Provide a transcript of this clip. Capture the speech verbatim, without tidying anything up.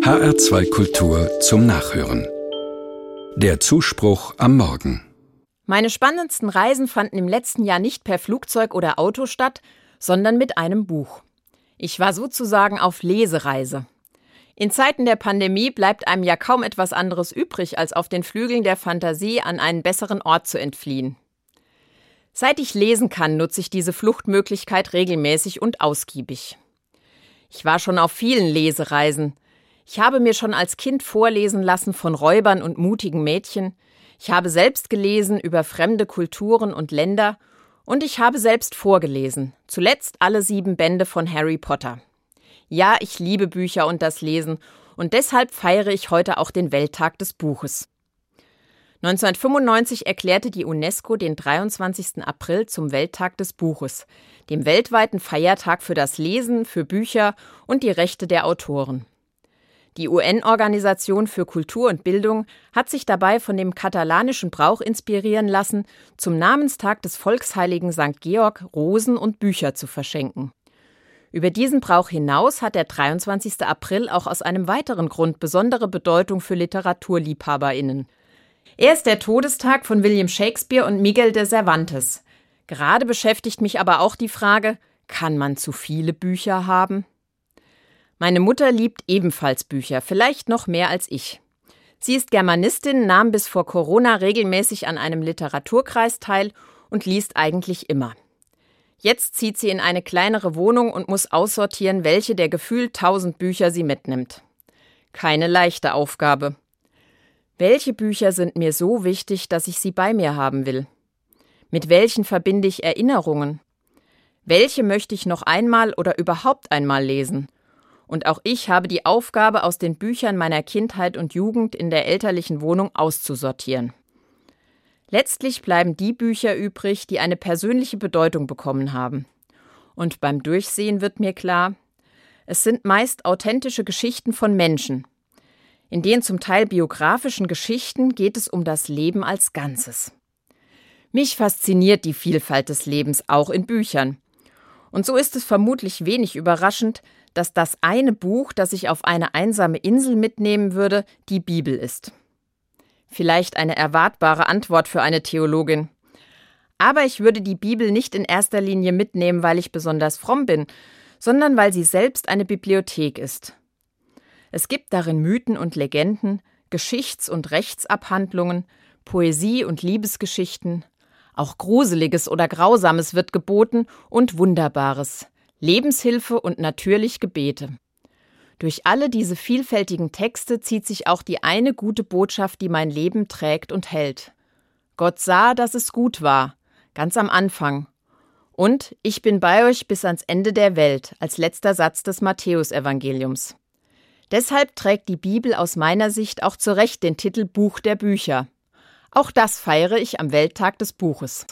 H R zwei Kultur zum Nachhören. Der Zuspruch am Morgen. Meine spannendsten Reisen fanden im letzten Jahr nicht per Flugzeug oder Auto statt, sondern mit einem Buch. Ich war sozusagen auf Lesereise. In Zeiten der Pandemie bleibt einem ja kaum etwas anderes übrig, als auf den Flügeln der Fantasie an einen besseren Ort zu entfliehen. Seit ich lesen kann, nutze ich diese Fluchtmöglichkeit regelmäßig und ausgiebig. Ich war schon auf vielen Lesereisen. Ich habe mir schon als Kind vorlesen lassen von Räubern und mutigen Mädchen. Ich habe selbst gelesen über fremde Kulturen und Länder. Und ich habe selbst vorgelesen, zuletzt alle sieben Bände von Harry Potter. Ja, ich liebe Bücher und das Lesen und deshalb feiere ich heute auch den Welttag des Buches. neunzehnhundertfünfundneunzig erklärte die UNESCO den dreiundzwanzigsten April zum Welttag des Buches, dem weltweiten Feiertag für das Lesen, für Bücher und die Rechte der Autoren. Die U N-Organisation für Kultur und Bildung hat sich dabei von dem katalanischen Brauch inspirieren lassen, zum Namenstag des Volksheiligen Sankt Georg Rosen und Bücher zu verschenken. Über diesen Brauch hinaus hat der dreiundzwanzigste April auch aus einem weiteren Grund besondere Bedeutung für LiteraturliebhaberInnen. Er ist der Todestag von William Shakespeare und Miguel de Cervantes. Gerade beschäftigt mich aber auch die Frage, kann man zu viele Bücher haben? Meine Mutter liebt ebenfalls Bücher, vielleicht noch mehr als ich. Sie ist Germanistin, nahm bis vor Corona regelmäßig an einem Literaturkreis teil und liest eigentlich immer. Jetzt zieht sie in eine kleinere Wohnung und muss aussortieren, welche der gefühlt tausend Bücher sie mitnimmt. Keine leichte Aufgabe. Welche Bücher sind mir so wichtig, dass ich sie bei mir haben will? Mit welchen verbinde ich Erinnerungen? Welche möchte ich noch einmal oder überhaupt einmal lesen? Und auch ich habe die Aufgabe, aus den Büchern meiner Kindheit und Jugend in der elterlichen Wohnung auszusortieren. Letztlich bleiben die Bücher übrig, die eine persönliche Bedeutung bekommen haben. Und beim Durchsehen wird mir klar, es sind meist authentische Geschichten von Menschen. In den zum Teil biografischen Geschichten geht es um das Leben als Ganzes. Mich fasziniert die Vielfalt des Lebens auch in Büchern. Und so ist es vermutlich wenig überraschend, dass das eine Buch, das ich auf eine einsame Insel mitnehmen würde, die Bibel ist. Vielleicht eine erwartbare Antwort für eine Theologin. Aber ich würde die Bibel nicht in erster Linie mitnehmen, weil ich besonders fromm bin, sondern weil sie selbst eine Bibliothek ist. Es gibt darin Mythen und Legenden, Geschichts- und Rechtsabhandlungen, Poesie und Liebesgeschichten. Auch Gruseliges oder Grausames wird geboten und Wunderbares. Lebenshilfe und natürlich Gebete. Durch alle diese vielfältigen Texte zieht sich auch die eine gute Botschaft, die mein Leben trägt und hält. Gott sah, dass es gut war, ganz am Anfang. Und ich bin bei euch bis ans Ende der Welt, als letzter Satz des Matthäusevangeliums. Deshalb trägt die Bibel aus meiner Sicht auch zu Recht den Titel Buch der Bücher. Auch das feiere ich am Welttag des Buches.